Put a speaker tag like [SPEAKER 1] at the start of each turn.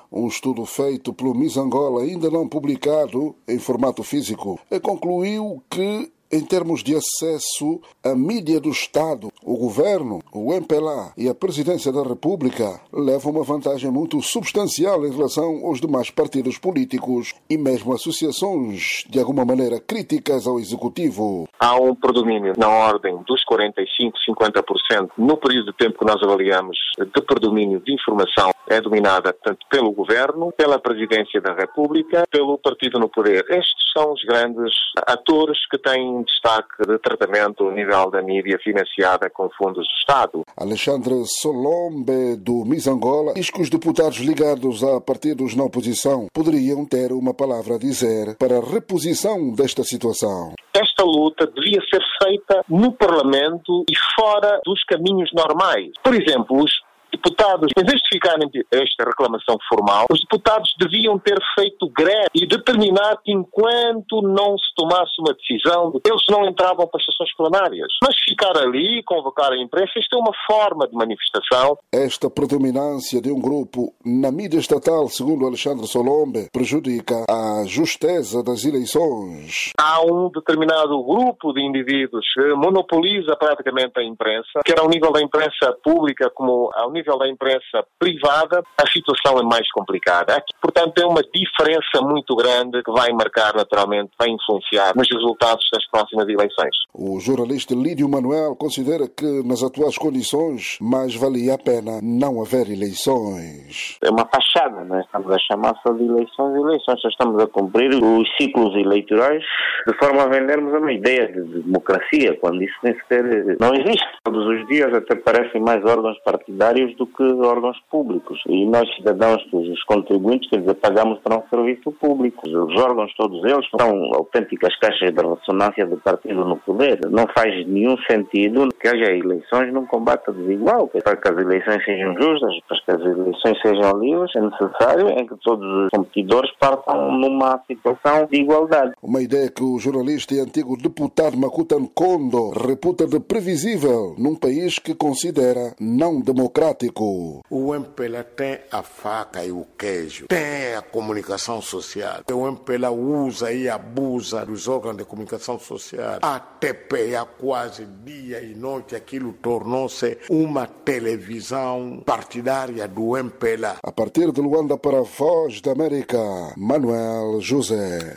[SPEAKER 1] Um estudo feito pelo Miss Angola, ainda não publicado em formato físico, concluiu que, em termos de acesso à mídia do Estado, o governo, o MPLA e a presidência da República levam uma vantagem muito substancial em relação aos demais partidos políticos e mesmo associações, de alguma maneira, críticas ao executivo.
[SPEAKER 2] Há um predomínio na ordem dos 45-50% no período de tempo que nós avaliamos de predomínio de informação. É dominada tanto pelo governo, pela presidência da República, pelo partido no poder. Estes são os grandes atores que têm destaque de tratamento ao nível da mídia financiada com fundos do Estado.
[SPEAKER 1] Alexandre Solombe, do Miss Angola, diz que os deputados ligados a partidos na oposição poderiam ter uma palavra a dizer para a reposição desta situação.
[SPEAKER 2] Esta luta devia ser feita no Parlamento e fora dos caminhos normais. Por exemplo, os deputados, em vez de ficarem esta reclamação formal, os deputados deviam ter feito greve e determinar que enquanto não se tomasse uma decisão, eles não entravam para as sessões plenárias. Mas ficar ali e convocar a imprensa, isto é uma forma de manifestação.
[SPEAKER 1] Esta predominância de um grupo na mídia estatal, segundo Alexandre Solombe, prejudica a justeza das eleições.
[SPEAKER 2] Há um determinado grupo de indivíduos que monopoliza praticamente a imprensa, quer ao nível da imprensa pública como ao nível da imprensa privada, a situação é mais complicada. Aqui, portanto, é uma diferença muito grande que vai marcar, naturalmente, vai influenciar nos resultados das próximas eleições.
[SPEAKER 1] O jornalista Lídio Manuel considera que, nas atuais condições, mais valia a pena não haver eleições.
[SPEAKER 3] É uma fachada, não é? Estamos a chamar só de eleições, só estamos a cumprir os ciclos eleitorais de forma a vendermos uma ideia de democracia, quando isso nem sequer não existe. Todos os dias até parecem mais órgãos partidários do que órgãos públicos. E nós, cidadãos, os contribuintes, quer dizer, pagamos para um serviço público. Os órgãos, todos eles, são autênticas caixas de ressonância do partido no poder. Não faz nenhum sentido que haja eleições num combate desigual. Para que as eleições sejam justas, para que as eleições sejam livres, é necessário que todos os competidores partam numa situação de igualdade.
[SPEAKER 1] Uma ideia que o jornalista e antigo deputado Makuta Nkondo reputa de previsível num país que considera não democrático.
[SPEAKER 4] O MPLA tem a faca e o queijo, tem a comunicação social. O MPLA usa e abusa dos órgãos de comunicação social. A TPA quase dia e noite, aquilo tornou-se uma televisão partidária do MPLA.
[SPEAKER 1] A partir de Luanda para a Voz da América, Manuel José.